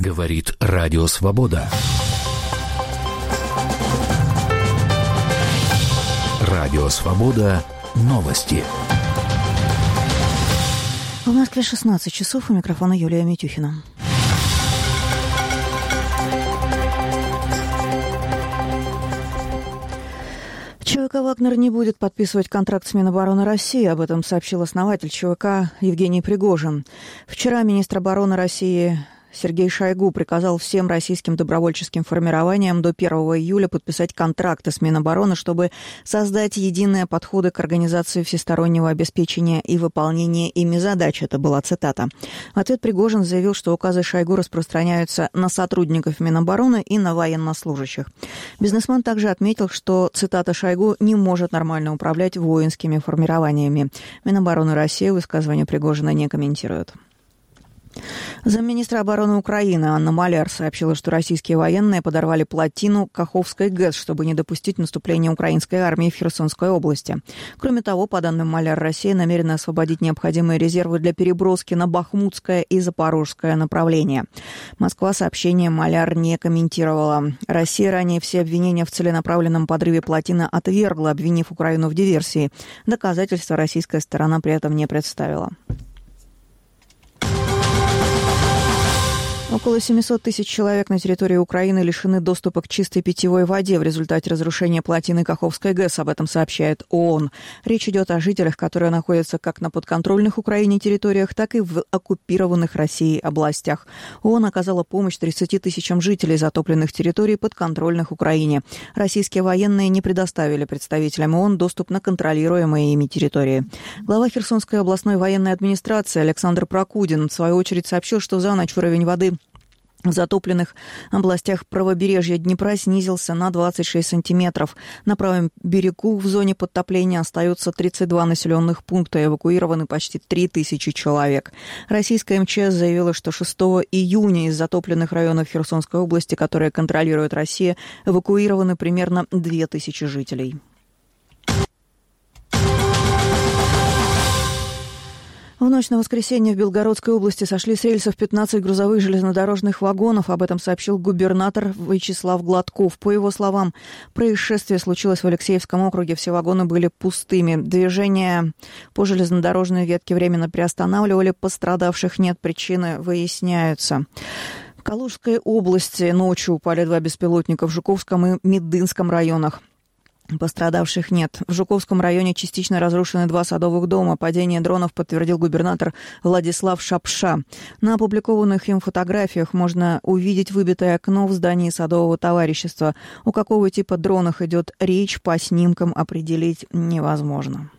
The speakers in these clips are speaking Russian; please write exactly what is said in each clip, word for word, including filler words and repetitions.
Говорит Радио Свобода. Радио Свобода. Новости. В Москве шестнадцать часов. У микрофона Юлия Митюхина. ЧВК «Вагнер» не будет подписывать контракт с Минобороны России. Об этом сообщил основатель ЧВК Евгений Пригожин. Вчера министр обороны России Сергей Шойгу приказал всем российским добровольческим формированиям до первого июля подписать контракты с Минобороны, чтобы создать единые подходы к организации всестороннего обеспечения и выполнения ими задач. Это была цитата. В ответ Пригожин заявил, что указы Шойгу распространяются на сотрудников Минобороны и на военнослужащих. Бизнесмен также отметил, что, цитата, Шойгу не может нормально управлять воинскими формированиями. Минобороны России высказывание Пригожина не комментирует. Замминистра обороны Украины Анна Маляр сообщила, что российские военные подорвали плотину Каховской ГЭС, чтобы не допустить наступления украинской армии в Херсонской области. Кроме того, по данным Маляр, Россия намерена освободить необходимые резервы для переброски на Бахмутское и Запорожское направления. Москва сообщение Маляр не комментировала. Россия ранее все обвинения в целенаправленном подрыве плотины отвергла, обвинив Украину в диверсии. Доказательства российская сторона при этом не представила. Около семьсот тысяч человек на территории Украины лишены доступа к чистой питьевой воде в результате разрушения плотины Каховской ГЭС. Об этом сообщает ООН. Речь идет о жителях, которые находятся как на подконтрольных Украине территориях, так и в оккупированных Россией областях. ООН оказала помощь тридцати тысячам жителей затопленных территорий, подконтрольных Украине. Российские военные не предоставили представителям ООН доступ на контролируемые ими территории. Глава Херсонской областной военной администрации Александр Прокудин в свою очередь сообщил, что за ночь уровень воды в затопленных областях правобережья Днепра снизился на двадцать шесть сантиметров. На правом берегу в зоне подтопления остаются тридцать два населенных пункта, эвакуированы почти три тысячи человек. Российская МЧС заявила, что шестого июня из затопленных районов Херсонской области, которые контролирует Россия, эвакуированы примерно две тысячи жителей. В ночь на воскресенье в Белгородской области сошли с рельсов пятнадцать грузовых железнодорожных вагонов. Об этом сообщил губернатор Вячеслав Гладков. По его словам, происшествие случилось в Алексеевском округе. Все вагоны были пустыми. Движение по железнодорожной ветке временно приостанавливали. Пострадавших нет, причины выясняются. В Калужской области ночью упали два беспилотника в Жуковском и Медынском районах. Пострадавших нет. В Жуковском районе частично разрушены два садовых дома. Падение дронов подтвердил губернатор Владислав Шапша. На опубликованных им фотографиях можно увидеть выбитое окно в здании садового товарищества. У какого типа дронов идет речь, по снимкам определить невозможно.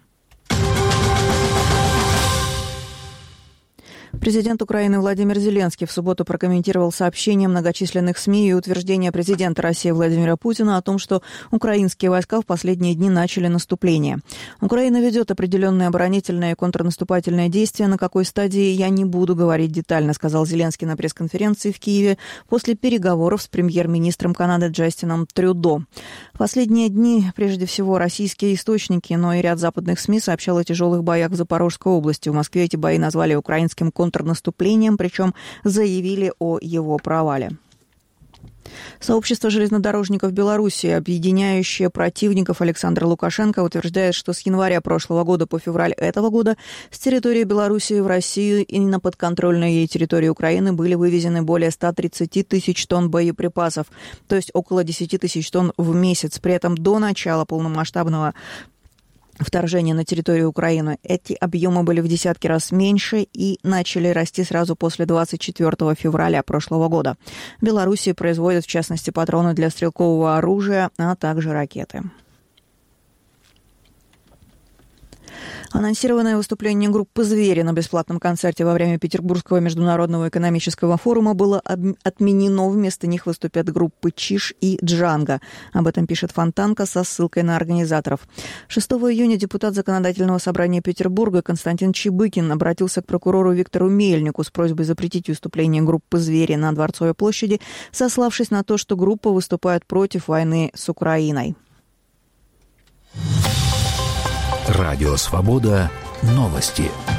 Президент Украины Владимир Зеленский в субботу прокомментировал сообщения многочисленных СМИ и утверждение президента России Владимира Путина о том, что украинские войска в последние дни начали наступление. Украина ведет определенные оборонительные и контрнаступательные действия. На какой стадии я не буду говорить детально, сказал Зеленский на пресс-конференции в Киеве после переговоров с премьер-министром Канады Джастином Трюдо. В последние дни, прежде всего, российские источники, но и ряд западных СМИ сообщал о тяжелых боях в Запорожской области. В Москве эти бои назвали украинским контрнаступлением, причем заявили о его провале. Сообщество железнодорожников Беларуси, объединяющее противников Александра Лукашенко, утверждает, что с января прошлого года по февраль этого года с территории Беларуси в Россию и на подконтрольной ей территории Украины были вывезены более ста тридцати тысяч тонн боеприпасов, то есть около десяти тысяч тонн в месяц. При этом до начала полномасштабного вторжения на территорию Украины эти объемы были в десятки раз меньше и начали расти сразу после двадцать четвёртого февраля прошлого года. В Беларуси производят, в частности, патроны для стрелкового оружия, а также ракеты. Анонсированное выступление группы «Звери» на бесплатном концерте во время Петербургского международного экономического форума было отменено. Вместо них выступят группы «Чиж» и «Джанго». Об этом пишет Фонтанка со ссылкой на организаторов. шестого июня депутат Законодательного собрания Петербурга Константин Чебыкин обратился к прокурору Виктору Мельнику с просьбой запретить выступление группы «Звери» на Дворцовой площади, сославшись на то, что группа выступает против войны с Украиной. Радио Свобода. Новости.